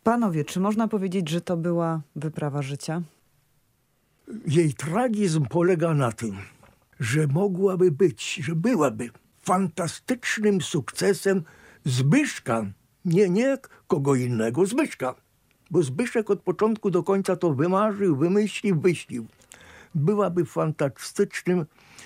Panowie, czy można powiedzieć, że to była wyprawa życia? Jej tragizm polega na tym, że mogłaby być, że byłaby fantastycznym sukcesem Zbyszka. Nie kogo innego, Zbyszka. Bo Zbyszek od początku do końca to wymarzył, wymyślił, wyśnił. Byłaby fantastycznym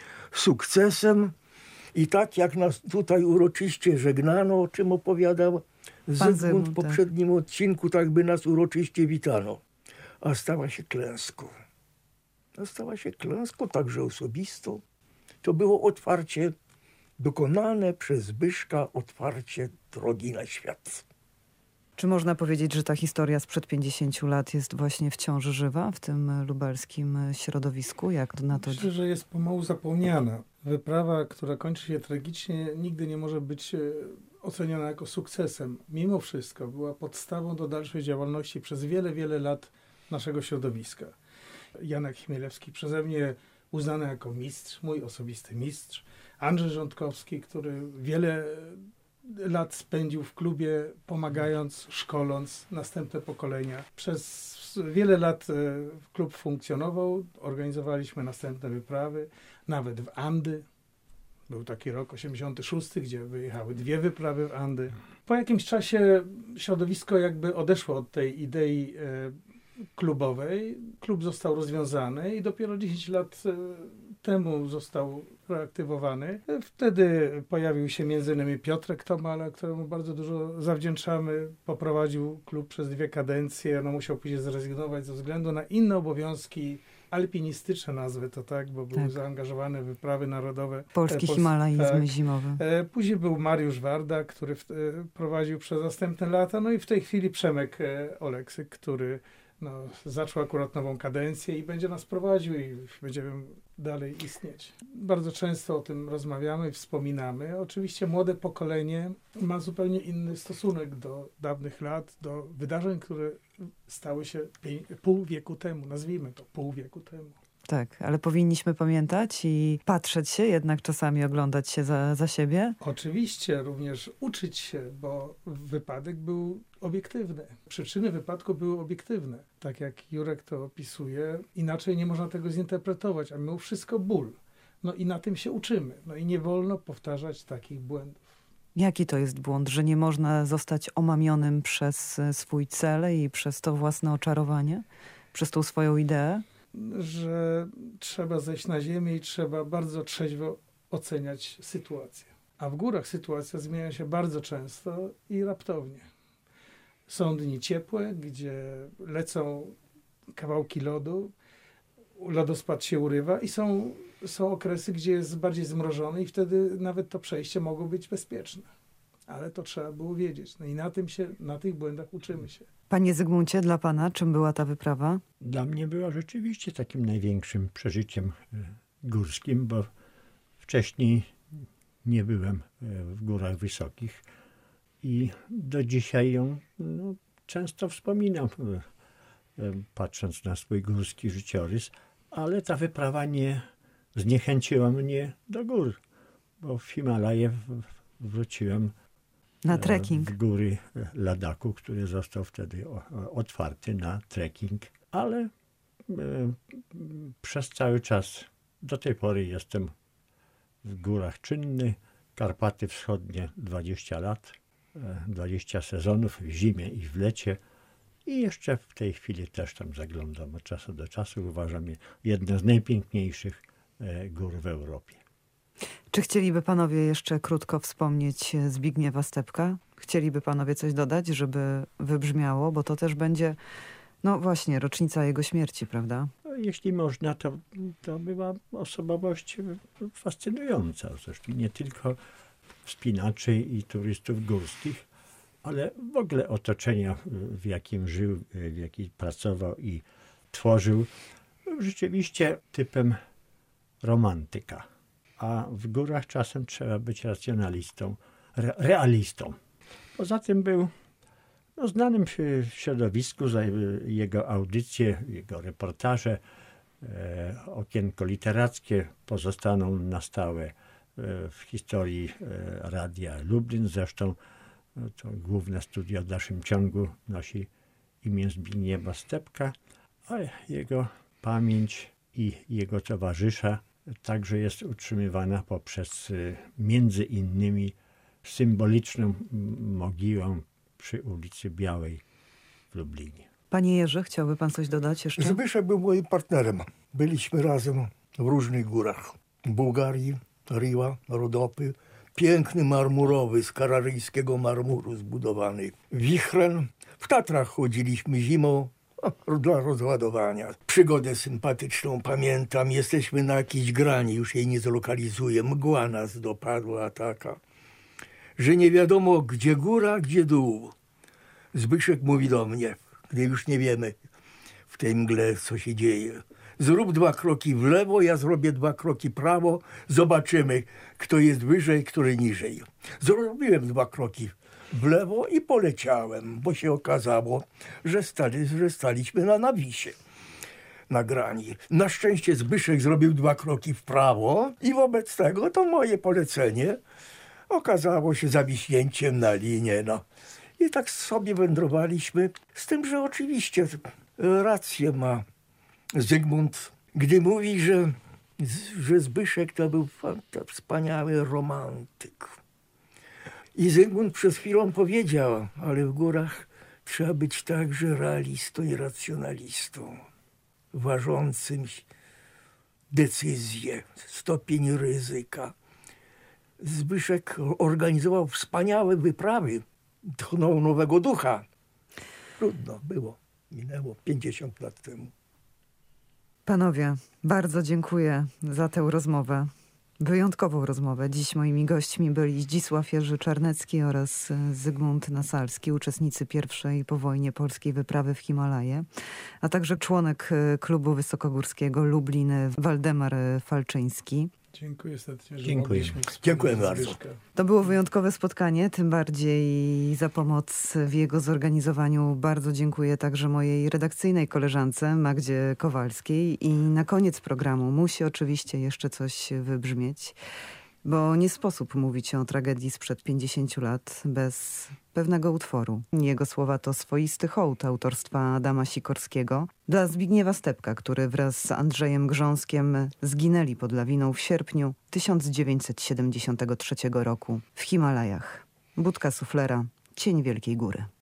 sukcesem i tak jak nas tutaj uroczyście żegnano, o czym opowiadał Zygmunt w poprzednim odcinku, tak by nas uroczyście witano. A stała się klęską. Stała się klęską także osobistą. To było otwarcie, dokonane przez Zbyszka otwarcie drogi na świat. Czy można powiedzieć, że ta historia sprzed 50 lat jest właśnie wciąż żywa w tym lubelskim środowisku? Jak na to? Myślę, że jest pomału zapomniana. Wyprawa, która kończy się tragicznie, nigdy nie może być oceniona jako sukcesem. Mimo wszystko była podstawą do dalszej działalności przez wiele, wiele lat naszego środowiska. Janek Chmielewski, przeze mnie uznany jako mistrz, mój osobisty mistrz. Andrzej Rządkowski, który wiele lat spędził w klubie, pomagając, szkoląc następne pokolenia. Przez wiele lat klub funkcjonował, organizowaliśmy następne wyprawy, nawet w Andy. Był taki rok 86, gdzie wyjechały 2 wyprawy w Andy. Po jakimś czasie środowisko jakby odeszło od tej idei klubowej. Klub został rozwiązany i dopiero 10 lat temu został reaktywowany. Wtedy pojawił się m.in. Piotrek Tomala, któremu bardzo dużo zawdzięczamy. Poprowadził klub przez 2 kadencje. No, musiał później zrezygnować ze względu na inne obowiązki alpinistyczne, nazwę to tak, bo był zaangażowany w wyprawy narodowe. Polski himalaizm zimowy. Później był Mariusz Warda, który prowadził przez następne lata. No i w tej chwili Przemek Oleksyk, który zaczął akurat nową kadencję i będzie nas prowadził i będziemy dalej istnieć. Bardzo często o tym rozmawiamy, wspominamy. Oczywiście młode pokolenie ma zupełnie inny stosunek do dawnych lat, do wydarzeń, które stały się pół wieku temu, nazwijmy to pół wieku temu. Tak, ale powinniśmy pamiętać i patrzeć się, jednak czasami oglądać się za siebie. Oczywiście, również uczyć się, bo wypadek był obiektywny. Przyczyny wypadku były obiektywne. Tak jak Jurek to opisuje, inaczej nie można tego zinterpretować, a mimo wszystko ból. No i na tym się uczymy. No i nie wolno powtarzać takich błędów. Jaki to jest błąd, że nie można zostać omamionym przez swój cel i przez to własne oczarowanie? Przez tą swoją ideę? Że trzeba zejść na ziemię i trzeba bardzo trzeźwo oceniać sytuację. A w górach sytuacja zmienia się bardzo często i raptownie. Są dni ciepłe, gdzie lecą kawałki lodu, lodospad się urywa i są okresy, gdzie jest bardziej zmrożony i wtedy nawet to przejście mogło być bezpieczne. Ale to trzeba było wiedzieć. No i na tych błędach uczymy się. Panie Zygmuncie, dla pana czym była ta wyprawa? Dla mnie była rzeczywiście takim największym przeżyciem górskim, bo wcześniej nie byłem w górach wysokich i do dzisiaj ją często wspominam, patrząc na swój górski życiorys, ale ta wyprawa nie zniechęciła mnie do gór, bo w Himalaje wróciłem na trekking. W góry Ladaku, który został wtedy otwarty na trekking, ale przez cały czas do tej pory jestem w górach czynny. Karpaty Wschodnie 20 lat, 20 sezonów w zimie i w lecie i jeszcze w tej chwili też tam zaglądam od czasu do czasu. Uważam je jedne z najpiękniejszych gór w Europie. Czy chcieliby panowie jeszcze krótko wspomnieć Zbigniewa Stepka? Chcieliby panowie coś dodać, żeby wybrzmiało, bo to też będzie, no właśnie, rocznica jego śmierci, prawda? Jeśli można, to była osobowość fascynująca. Zresztą nie tylko wspinaczy i turystów górskich, ale w ogóle otoczenia, w jakim żył, w jakim pracował i tworzył. Był rzeczywiście typem romantyka. A w górach czasem trzeba być racjonalistą, realistą. Poza tym był znanym w środowisku za jego audycje, jego reportaże, okienko literackie pozostaną na stałe w historii Radia Lublin. Zresztą to główne studio w dalszym ciągu nosi imię Zbigniewa Stepka, a jego pamięć i jego towarzysza także jest utrzymywana poprzez między innymi symboliczną mogiłę przy ulicy Białej w Lublinie. Panie Jerzy, chciałby pan coś dodać jeszcze? Zbyszek był moim partnerem. Byliśmy razem w różnych górach. W Bułgarii, Riła, Rodopy. Piękny marmurowy, z kararyjskiego marmuru zbudowany. Wichren. W Tatrach chodziliśmy zimą dla rozładowania. Przygodę sympatyczną pamiętam. Jesteśmy na jakiejś grani, już jej nie zlokalizuję. Mgła nas dopadła taka, że nie wiadomo gdzie góra, gdzie dół. Zbyszek mówi do mnie, gdy już nie wiemy w tej mgle, co się dzieje. Zrób 2 kroki w lewo, ja zrobię 2 kroki prawo. Zobaczymy, kto jest wyżej, który niżej. Zrobiłem 2 kroki w lewo i poleciałem, bo się okazało, że staliśmy na nawisie, na grani. Na szczęście Zbyszek zrobił 2 kroki w prawo i wobec tego to moje polecenie okazało się zawiśnięciem na linię. No. I tak sobie wędrowaliśmy, z tym, że oczywiście rację ma Zygmunt, gdy mówi, że Zbyszek to był wspaniały romantyk. I Zygmunt przez chwilę powiedział, ale w górach trzeba być także realistą i racjonalistą, ważącym decyzje, stopień ryzyka. Zbyszek organizował wspaniałe wyprawy, tchnął nowego ducha. Trudno było, minęło 50 lat temu. Panowie, bardzo dziękuję za tę rozmowę. Wyjątkową rozmowę. Dziś moimi gośćmi byli Zdzisław Jerzy Czarnecki oraz Zygmunt Nasalski, uczestnicy pierwszej po wojnie polskiej wyprawy w Himalaje, a także członek klubu wysokogórskiego Lublin Waldemar Falczyński. Dziękuję serdecznie, że Dziękuję. mogliśmy Dziękuję wspólnie bardzo. Zbyszka. To było wyjątkowe spotkanie, tym bardziej za pomoc w jego zorganizowaniu bardzo dziękuję także mojej redakcyjnej koleżance Magdzie Kowalskiej. I na koniec programu musi oczywiście jeszcze coś wybrzmieć, bo nie sposób mówić o tragedii sprzed 50 lat bez pewnego utworu. Jego słowa to swoisty hołd autorstwa Adama Sikorskiego dla Zbigniewa Stepka, który wraz z Andrzejem Grząskiem zginęli pod lawiną w sierpniu 1973 roku w Himalajach. Budka suflera, cień Wielkiej Góry.